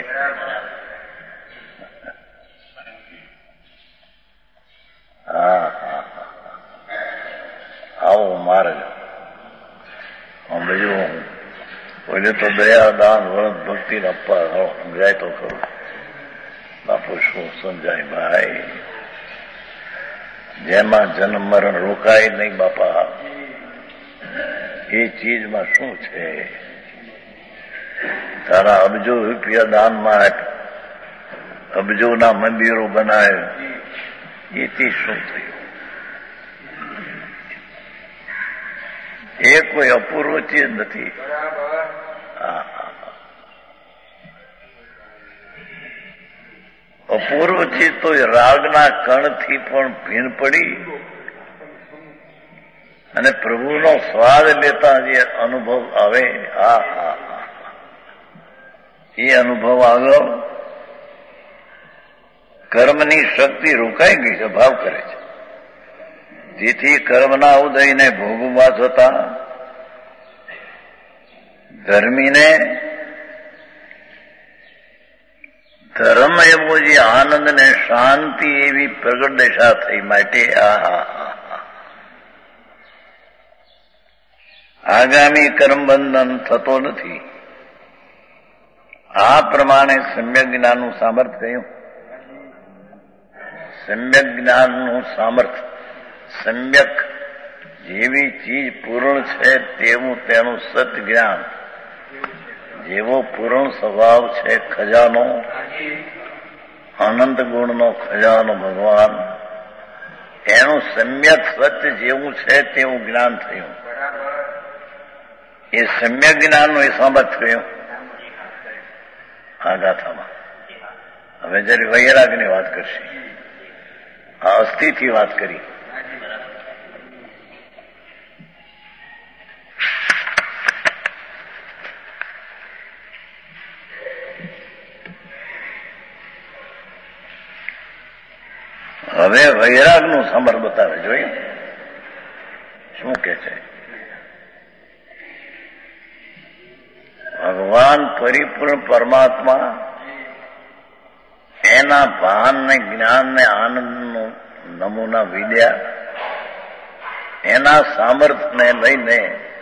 Speaker 1: હા હા આવો માર્ગ બીજું બોલે તો દયા દાન વ્રત ભક્તિ અપા સમજાય તો ખરું. બાપુ શું સમજાય ભાઈ? જેમાં જન્મ મરણ રોકાય નહીં બાપા એ ચીજમાં શું છે? તારા અબજો રૂપિયા દાનમાં અબજોના મંદિરો બનાવે એથી શું થયું? એ કોઈ અપૂર્વ ચીજ નથી. અપૂર્વ ચીજ તો રાગના કણથી પણ ભીન પડી અને પ્રભુનો સ્વાદ લેતા જે અનુભવ આવે આ એ અનુભવ આગળ કર્મની શક્તિ રોકાઈ ગઈ છે, ભાવ કરે છે. જેથી કર્મના ઉદયને ભોગવવા છતાં ધર્મીને ધર્મ એવો જે આનંદ ને શાંતિ એવી પ્રગટ દશા થઈ માટે આ આગામી કર્મબંધન થતો નથી. આ પ્રમાણે સમ્યક જ્ઞાનનું સામર્થ્ય કહ્યું. સમ્યક જ્ઞાનનું સામર્થ્ય સમ્યક જેવી ચીજ પૂર્ણ છે તેવું તેનું સત જ્ઞાન, જેવો પૂર્ણ સ્વભાવ છે ખજાનો અનંત ગુણનો ખજાનો ભગવાન, એનું સમ્યક સત્ય જેવું છે તેવું જ્ઞાન થયું. એ સમ્યક જ્ઞાનનું એ સામર્થ્ય થયું આ ગાથામાં. હવે જયારે વૈરાગની વાત કરશે, આ અસ્થિથી વાત કરી. હવે વૈરાગનું સમર બતાવે. જોયું શું કે છે? ભગવાન પરિપૂર્ણ પરમાત્મા એના ભાન ને જ્ઞાન ને આનંદનું નમૂના વિદ્યા એના સામર્થ્યને લઈને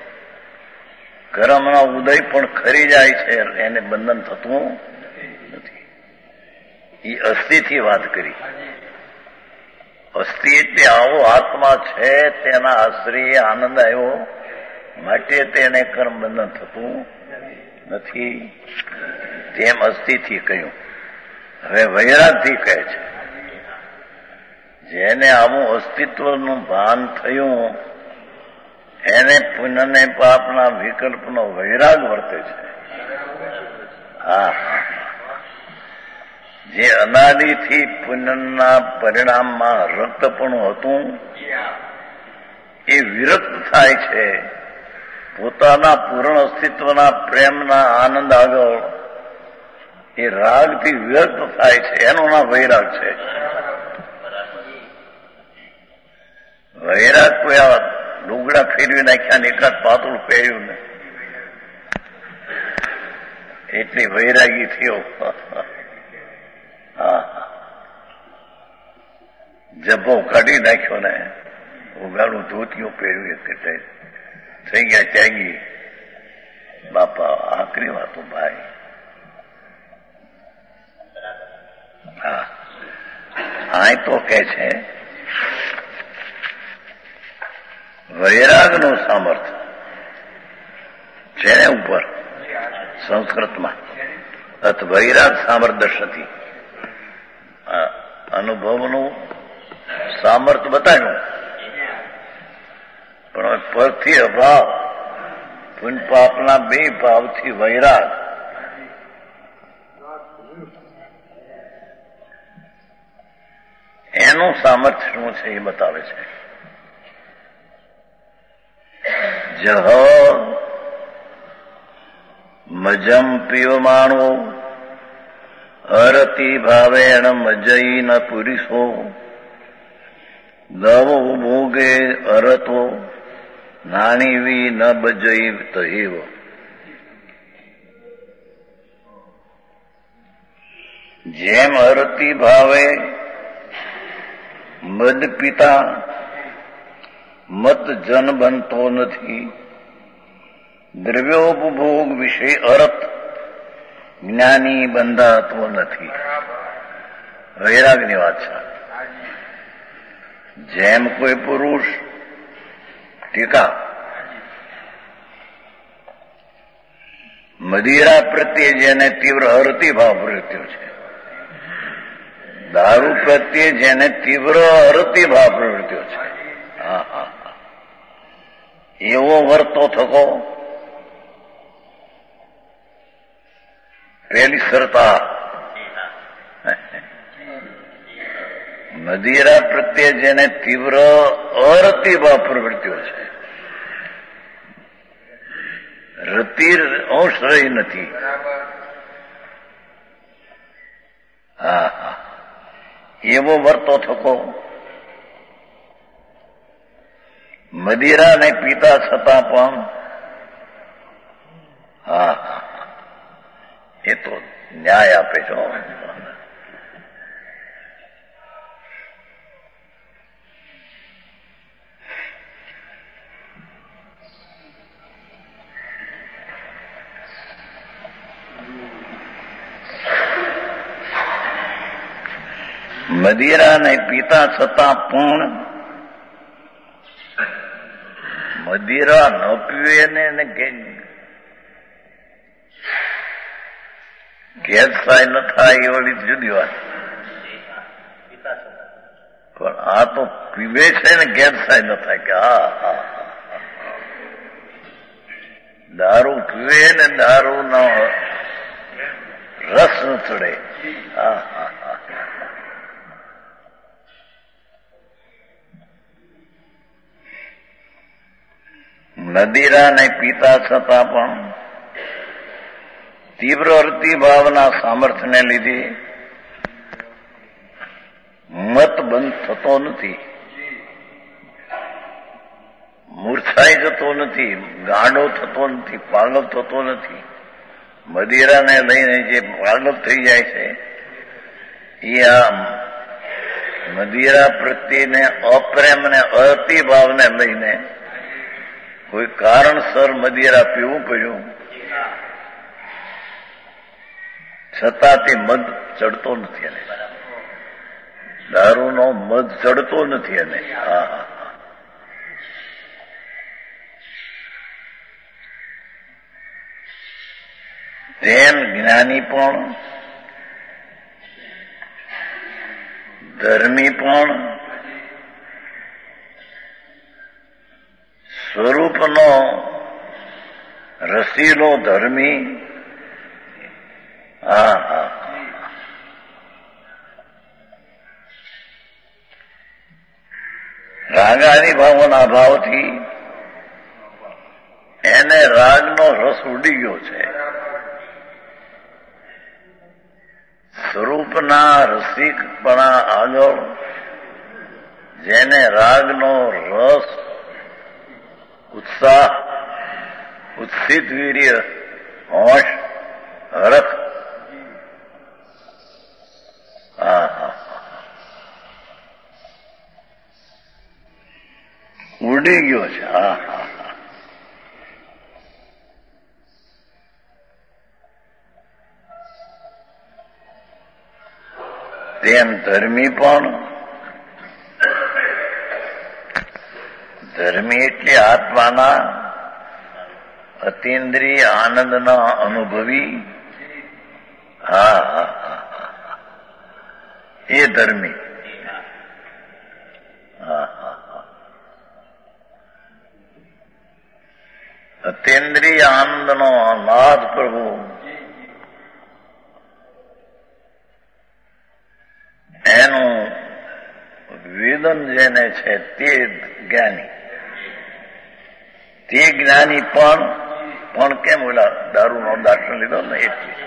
Speaker 1: કર્મના ઉદય પણ ખરી જાય છે, એને બંધન થતું નથી. એ અસ્થિથી વાત કરી. અસ્થિ એટલે આવો આત્મા છે, તેના આશ્રય આનંદ આવ્યો માટે તેને કર્મ બંધન થતું નથી. તેમ અસ્થિથી કહ્યું. હવે વૈરાગથી કહે છે, જેને આવું અસ્તિત્વનું ભાન થયું એને પુણ્ય ને પાપના વિકલ્પનો વૈરાગ વર્તે છે. હા, જે અનાદિથી પુણ્યના પરિણામમાં રક્તપણું હતું એ વિરક્ત થાય છે. પોતાના પૂર્ણ અસ્તિત્વના પ્રેમના આનંદ આગળ એ રાગથી વિરક્ત થાય છે. એનું નામ વૈરાગ છે. વૈરાગ કોઈ આ લુગડા ફેરવી નાખ્યા ને એકાદ પાતળું પહેર્યું ને એટલી વૈરાગી થયો. હા, જબ્બો કાઢી નાખ્યો ને ઉગાડું ધોતિયું પહેર્યું એટલે થઈ ગયા ત્યાગી. બાપા આકરી વાતો ભાઈ. હા, આ તો કે છે વૈરાગનું સામર્થ્ય જેને ઉપર સંસ્કૃતમાં અથ વૈરાગ સામર્થ્ય અનુભવનું સામર્થ્ય બતાવ્યું, પણ પરથી અભાવ પુણ્ય પાપના બે ભાવથી વૈરાગ એનું સામર્થ્ય શું છે એ બતાવે છે. જહ મજમ પીવમાણો હરતી ભાવેણ મજઈ ન પુરીશો દવો ભોગે અરતો નાણીવી ન બજઈ તહેવ. જેમ હરતી ભાવે મદ પિતા મત જન બનતો નથી, દ્રવ્યોપભોગ વિશે અરત જ્ઞાની બંધાતો નથી. વૈરાગની વાત છે. જેમ કોઈ પુરુષ ટીકા મદિરા પ્રત્યે જેને તીવ્ર હરતી ભાવ પ્રવૃત્તિઓ છે, દારૂ પ્રત્યે જેને તીવ્ર હરતી ભાવ પ્રવૃત્તિઓ છે, હા હા એવો વર્તો થકો પેલી શરતા. મદિરા પ્રત્યે જેને તીવ્ર અરતી ભાવ પ્રવૃત્તિઓ છે, રતિ અંશ રહી નથી. હા હા એવો વર્તો થકો મદિરાને પીતા છતાં પણ હા હા એ તો ન્યાય આપે છો. મદિરાને પીતા છતાં પણ મદિરા ન પીવે ને ગેરસાય ન થાય એ ઓલી જુદી વાત, પણ આ તો પીવે છે ને ગેરસાય ન થાય કે હા હા દારૂ પીવે ને દારૂ નો રસ ન ચડે. હા હા હા મદિરાને પીતા છતાં પણ તીવ્ર અરતી ભાવના સામર્થ્યને લીધે મત બંધ થતો નથી, મૂર્છાઈ જતો નથી, ગાંડો થતો નથી, પાગલ થતો નથી. મદિરાને લઈને જે પાગલ થઈ જાય છે એ આ મદિરા પ્રત્યેને અપ્રેમ ને અતિભાવને લઈને કોઈ કારણસર મદિરા પીવું પડ્યું, છતાં તે મદ ચડતો નથી એને, દારૂનો મદ ચડતો નથી એને. હા હા તેમ જ્ઞાની પણ ધર્મી પણ સ્વરૂપનો રસીલો ધર્મી હા હા રાગાદી ભાવોના ભાવથી એને રાગનો રસ ઉડી ગયો છે. સ્વરૂપના રસિકપણા આગળ જેને રાગનો રસ, ઉત્સાહ, ઉત્સિત વીર્ય, હોશ, હરખ હા હા ઉડી ગયો છે. હા હા તેમ ધર્મી પણ, ધર્મી એટલે આત્માના અતીન્દ્રિય આનંદના અનુભવી. હા હા હા એ ધર્મી. હા હા હા અતીન્દ્રિય આનંદનો નાદ પ્રભુ એનું વેદન જેને છે તે જ્ઞાની. તે જ્ઞાની પણ પણ કેમ ઓલા દારૂનો દાખલો લીધો ને એટલે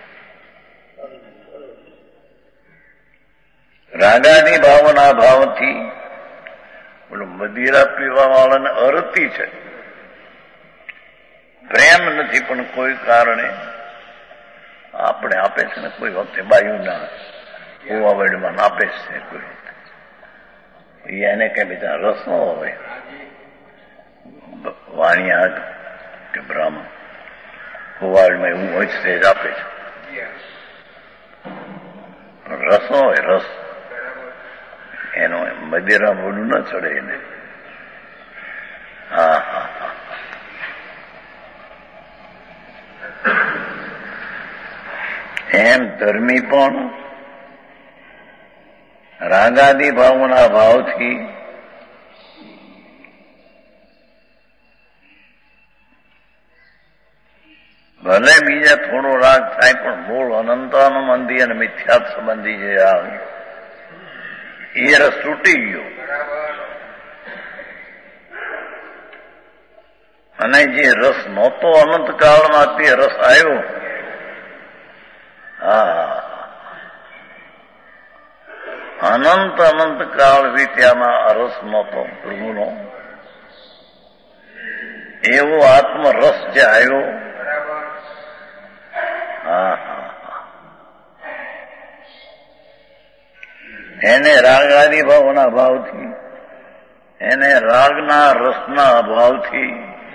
Speaker 1: રાગાદી ભાવના ભાવથી ઓલું મદિરા પીવા વાળાને અરતી છે, પ્રેમ નથી, પણ કોઈ કારણે આપણે આપે છે ને, કોઈ વખતે બાયુના કુવાવડમાં આપે છે કોઈ વખતે, એને કઈ બીજા રસ ન હોય. વાણિયાદ કે બ્રાહ્મણ કુવાડમાં એવું હોય છે જ આપે છે, પણ રસ ન હોય. રસ એનો મદિરા મોડું ન ચડે એને. હા હા હા એમ ધર્મી પણ રાગાદી ભાવના ભાવથી ભલે બીજા થોડો રાગ થાય, પણ મૂળ અનંતાનુબંધી અને મિથ્યાત સંબંધી જે રાગ એ રસ તૂટી ગયો. અને જે રસ નહોતો અનંતકાળમાં તે રસ આવ્યો. હા અનંત અનંત કાળ વીત્યામાં અરસ નહોતો પ્રભુનો, એવો આત્મરસ જે આવ્યો. હા હા એને રાગાદી ભાવના ભાવથી, એને રાગના રસના અભાવથી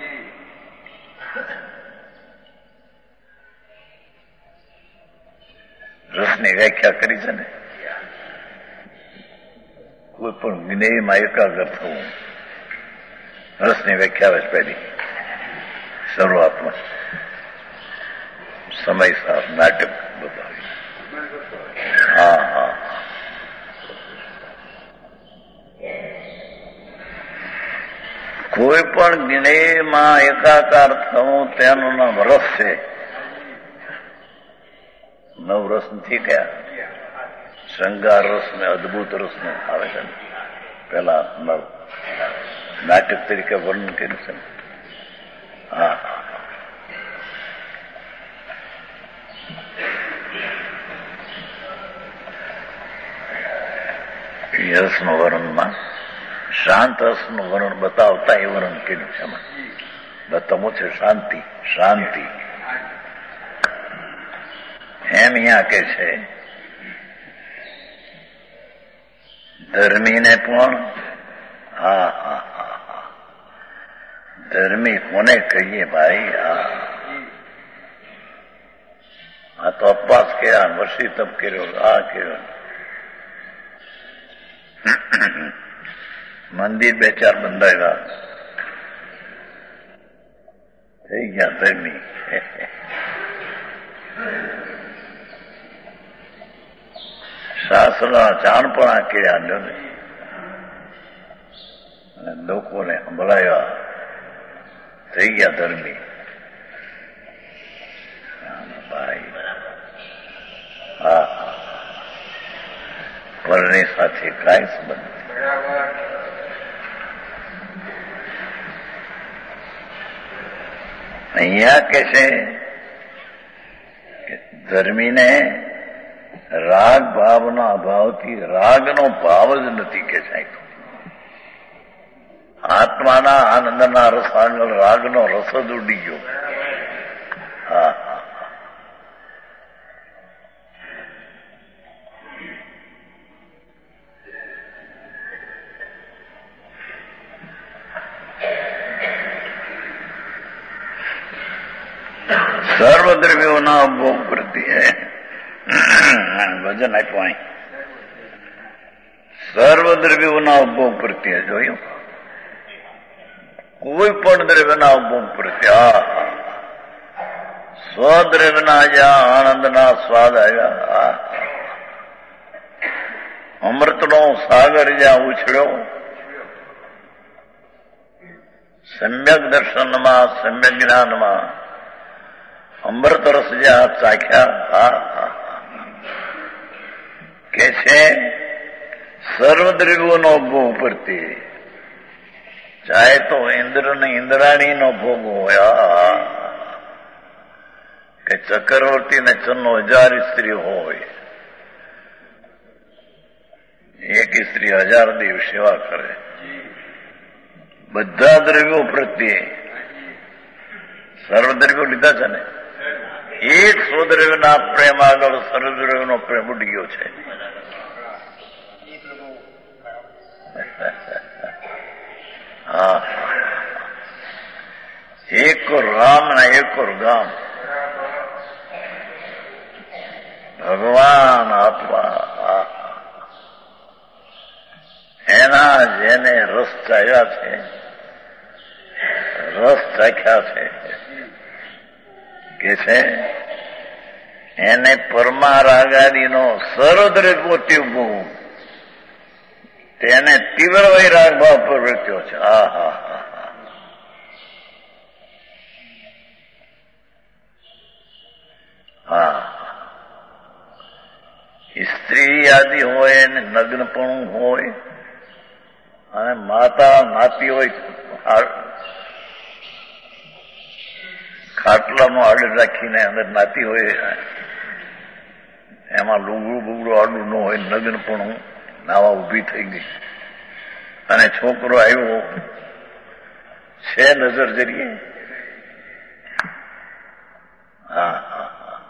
Speaker 1: રસની વ્યાખ્યા કરી છે ને, કોઈ પણ જ્ઞેયમાં એકાગ્ર થવું, રસની વ્યાખ્યા જ પહેલી શરૂઆતમાં સમય સાથ નાટક બતાવી. હા હા કોઈ પણ જ્ઞેયમાં એકાકાર થવું તેનું નામ રસ છે. નવ રસ નથી કયા, શૃંગાર રસ ને અદભુત રસ ને આવે છે. પેલા નવ નાટક તરીકે વર્ણન કર્યું છે. હા રસનું વર્ણનમાં શાંત રસનું વર્ણન બતાવતા એ વર્ણન કર્યું છે. એમાં બતાવું છે શાંતિ શાંતિ. એમ અહીંયા કે છે ધર્મીને પણ હા હા હા હા ધર્મી કોને કહીએ ભાઈ? હા આ તો અપવાસ કર્યા, વર્ષી તપ કર્યો, આ કર્યો, મંદિર બે ચાર બંધાવ્યા, થઈ ગયા ધર્મી. શાસ્ત્રના જાણપણા કર્યા અને લોકોને સંભળાવ્યા, થઈ ગયા ધર્મી. ભાઈ હા પરની સાથે કાંઈ સંબંધ. અહીંયા કે છે કે ધર્મીને રાગ ભાવના અભાવથી રાગનો ભાવ જ નથી કે સાહેબ. આત્માના આનંદના રસ આગળ રાગનો રસ જ ઉડી ગયો. હા હા સર્વદ્રવ્યોના ભોગ પ્રત્યે વજન આપ્યું. અહીં સર્વદ્રવ્યોના ઉપભોગ પ્રત્યે જોયું, કોઈ પણ દ્રવ્યના ઉપભોગ પ્રત્યે આ સ્વદ્રવ્યના જ્યાં આનંદના સ્વાદ આવ્યા, અમૃતનો સાગર જ્યાં ઉછળ્યો, સમ્યક દર્શનમાં સમ્યક જ્ઞાનમાં અમૃત રસ જ્યાં ચાખ્યા, હા કે છે સર્વદ્રવ્યોનો ભોગ પ્રત્યે, ચાહે તો ઇન્દ્ર ને ઇન્દ્રાણીનો ભોગ હોય, કે ચક્રવર્તી ને ચન્નો હજાર સ્ત્રી હોય, એક સ્ત્રી હજાર દેવ સેવા કરે, બધા દ્રવ્યો પ્રત્યે સર્વદ્રવ્યો લીધા છે ને, એક સ્વદ્રવ્યના પ્રેમ આગળ સર્વદ્રવ્યનો પ્રેમ ઉડી ગયો છે. હા એક રામ ને એક ગામ, ભગવાન આત્મા એના જેને રસ ચાખ્યા છે, રસ ચાખ્યા છે કે છે એને પરમારાગાદીનો સર્વદ્રવ્ય પોતે ભોગ, તેને તીવ્ર વૈરાગ ભાવ પ્રવૃત્યો છે. હા હા હા હા સ્ત્રી આદિ હોય ને નગ્નપણું હોય, અને માતા નાતી હોય, ખાટલાનું આડું રાખીને અંદર નાતી હોય, એમાં લુગડું બુગડું આડું ન હોય, નગ્નપણું નાવા ઉભી થઈ ગઈ, અને છોકરો આવ્યો છે નજર જરીએ, હા હા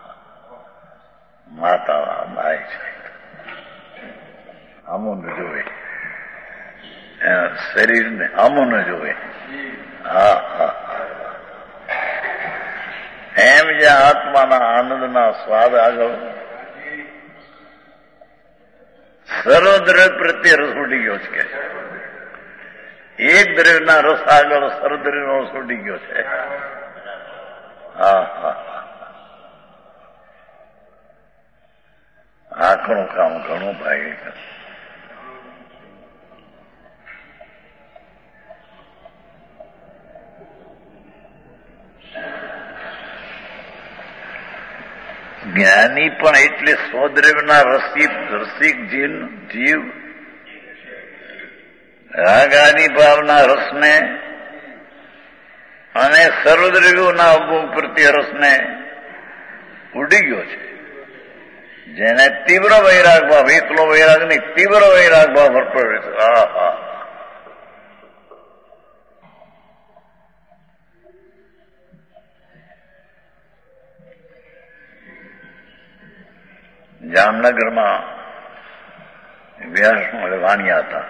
Speaker 1: માતા બાય છે, આમું ન જોવે, એના શરીરને આમું ન જોવે. હા હા એમ જ્યાં આત્માના આનંદના સ્વાદ આગળ સર્વદ્રવ્ય પ્રત્યે રસ ઉડી ગયો છે. એક દ્રવ્યના રસ આગળ સર્વદ્રવ્યનો રસ ઉડી ગયો છે. હા હા આખણું કામ ઘણું ભાઈ. જ્ઞાની પણ એટલે સ્વદ્રવ્યના રસિક રસિક જીવ રાગાની ભાવના રસને અને સર્વદ્રવ્યોના ઉપભોગ પ્રત્યે રસને ઉડી ગયો છે. જેને તીવ્ર વૈરાગ ભાવ, એકલો વૈરાગ નહીં, તીવ્ર વૈરાગ ભાવ ભરપૂર. હા હા જામનગરમાં વ્યાસ મળે વાણિયા હતા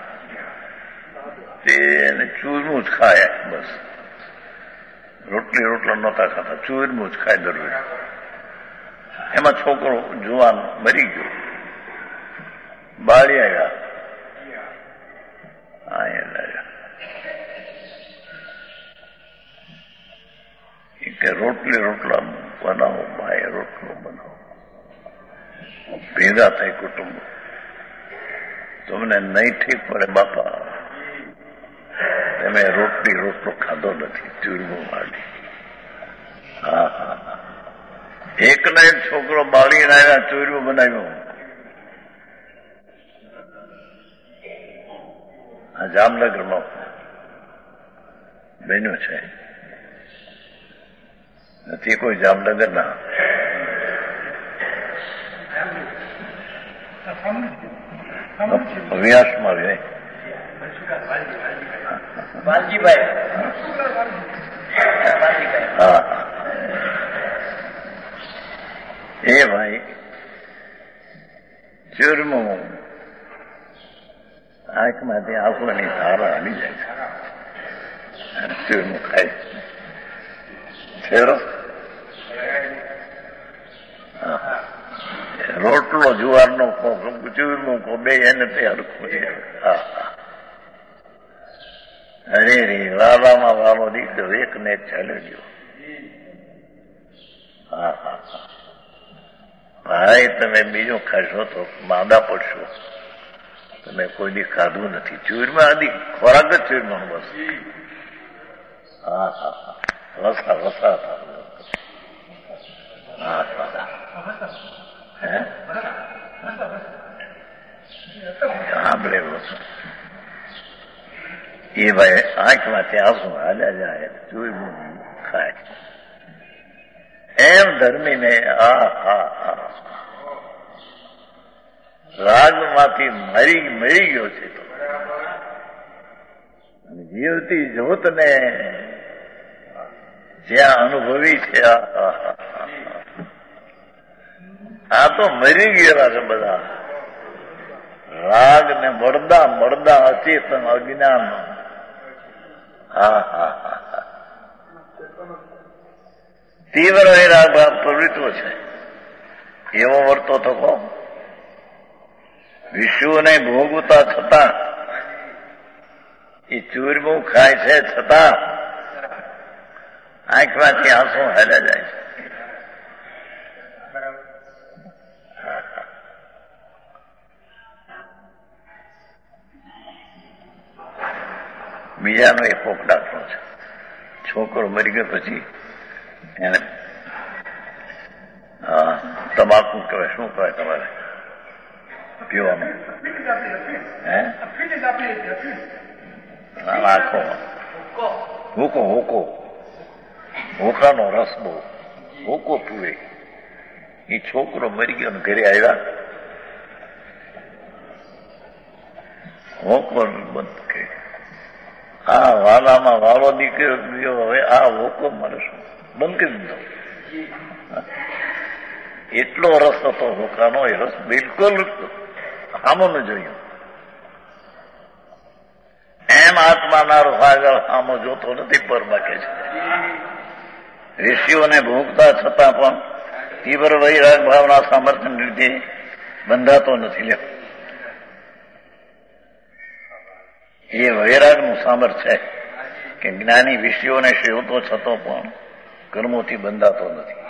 Speaker 1: તેને ચૂરમું જ ખાય બસ, રોટલી રોટલા નહોતા ખાતા, ચૂરમું જ ખાય દરરોજ. એમાં છોકરો જુવાન મરી ગયો, બાળી આવ્યા કે રોટલી રોટલા બનાવો, ભાઈ રોટલો બનાવો. ભેગા થઈ કુટુંબ, તમને નહીં ઠીક પડે બાપા, તમે રોટલી રોટલો ખાધો નથી, ચૂરમું માડી. હા હા હા, એક ને એક છોકરો બાળીને આવ્યા, ચૂરમું બનાવ્યું. આ જામનગરમાં બન્યું છે, નથી કોઈ જામનગરના. વ્યાસમાં રહે
Speaker 2: વાલજીભાઈ.
Speaker 1: હા, એ ભાઈ ચૂરમું આંખમાંથી આંખોની ધારા આવી જાય છે, ચૂરમું ખાય છેરો. રોટલો જુવારનો કો, ચૂરમું કો, બે એને તે હરખું છે. હા હા, અરે રે, વાલામાં વાલો દીકરો એક ને એક ચાલ્યો ગયો. હા હા હા, ભાઈ તમે બીજું ખાશો તો માંદા પડશો, તમે કોઈ દી ખાધું નથી. ચૂરમાં આદિ ખોરાક જ ચૂરમાં બસ. હા હા હા, વસા વસા હા હે સાંભળે વસા. એ ભાઈ આંખમાંથી આંસુ હાલ્યા જાય, ચૂરમું ખાય. એમ ધર્મીને આ હા હા રાગમાંથી મરી મરી ગયો છે. તો જીવતી જોતને જ્યાં અનુભવી છે, આ તો મરી ગયેલા છે બધા. રાગ ને મળદા મળદા અચેતન અજ્ઞાન. હા હા હા, તીવ્ર વૈરાગ પ્રવૃત્તિઓ છે. એવો વર્તો તો કહો, વિશ્વને ભોગવતા છતાં એ ચૂરમું ખાય છે, છતાં આંખમાંથી આંસુ હાલ્યા જાય છે. બીજાનો એક કોક દાખલો છે. છોકરો મરી ગયો પછી એને તમાકુ કહેવાય, શું કહેવાય તમારે પીવાનું? હે આખો હુકો હુકો હુકાનો રસ બહુ હુકો પીવે. એ છોકરો મરી ગયો ઘરે આવ્યા, હોકો બંધ કરી. આ વાલામાં વાલો દીકરો ગયો, હવે આ હોકો મારે શું બંધ કરી દીધો. એટલો રસ હતો હોકાનો, એ રસ બિલકુલ સામો ન જોયું. એમ આત્માના સાગર સામો જોતો નથી, પર બાકે છે. ઋષિઓને ભોગતા છતાં પણ તીવ્ર વૈરાગ ભાવના સામર્થ્ય લીધે બંધાતો નથી. લે એ વૈરાગનું સામર્થ્ય છે કે જ્ઞાની વિષયોને સેવતો છતો પણ કર્મોથી બંધાતો નથી.